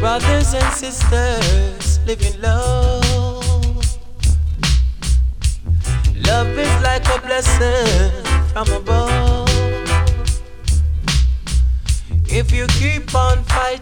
Brothers and sisters, live in love. Love is like a blessing from above. If you keep on fighting,